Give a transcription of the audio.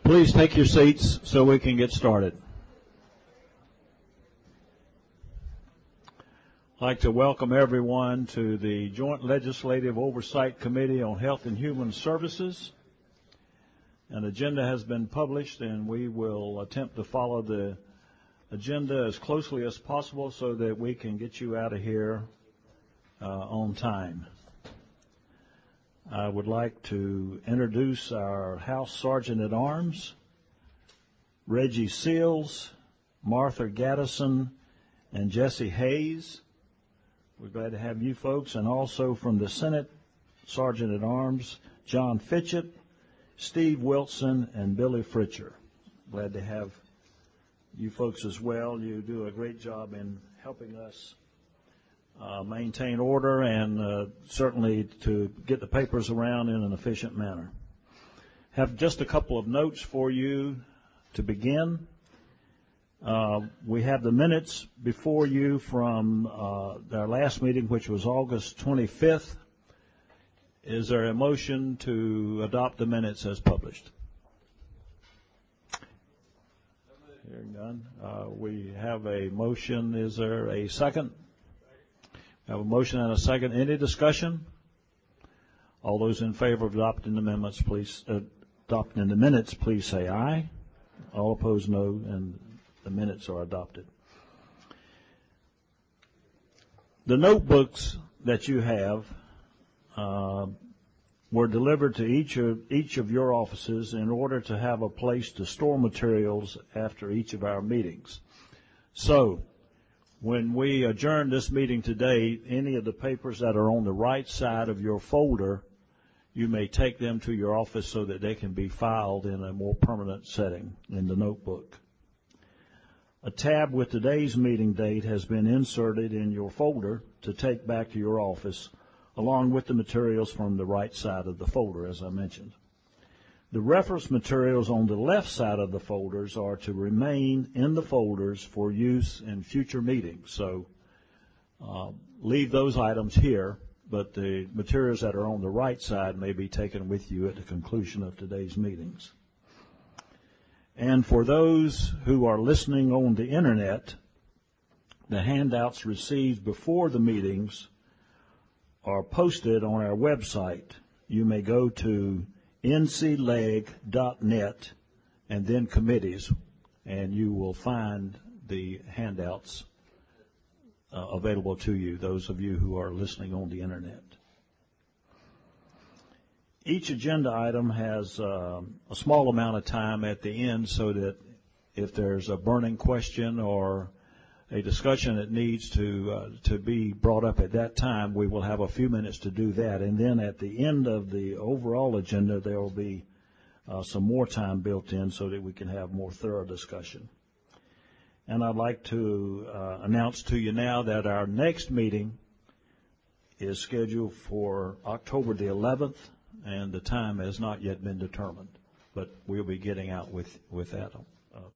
Please take your seats so we can get started. I'd like to welcome everyone to the Joint Legislative Oversight Committee on Health and Human Services. An agenda has been published, and we will attempt to follow the agenda as closely as possible so that we can get you out of here on time. I would like to introduce our House Sergeant at Arms, Reggie Seals, Martha Gaddison, and Jesse Hayes. We're glad to have you folks, and also from the Senate, Sergeant at Arms, John Fitchett, Steve Wilson, and Billy Fritcher. Glad to have you folks as well. You do a great job in helping us maintain order and certainly to get the papers around in an efficient manner. Have just a couple of notes for you to begin. We have the minutes before you from our last meeting, which was August 25th. Is there a motion to adopt the minutes as published? Hearing none. We have a motion. Is there a second? We have a motion and a second. Any discussion? All those in favor of adopting the minutes, please say aye. All opposed, no, and the minutes are adopted. The notebooks that you have were delivered to each of your offices in order to have a place to store materials after each of our meetings. So, when we adjourn this meeting today, any of the papers that are on the right side of your folder, you may take them to your office so that they can be filed in a more permanent setting in the notebook. A tab with today's meeting date has been inserted in your folder to take back to your office, along with the materials from the right side of the folder, as I mentioned. The reference materials on the left side of the folders are to remain in the folders for use in future meetings. So leave those items here, but the materials that are on the right side may be taken with you at the conclusion of today's meetings. And for those who are listening on the Internet, the handouts received before the meetings are posted on our website. You may go to ncleg.net and then committees, and you will find the handouts available to you, those of you who are listening on the Internet. Each agenda item has a small amount of time at the end so that if there's a burning question or a discussion that needs to be brought up at that time, we will have a few minutes to do that. And then at the end of the overall agenda, there will be some more time built in so that we can have more thorough discussion. And I'd like to announce to you now that our next meeting is scheduled for October the 11th, and the time has not yet been determined, but we'll be getting out with that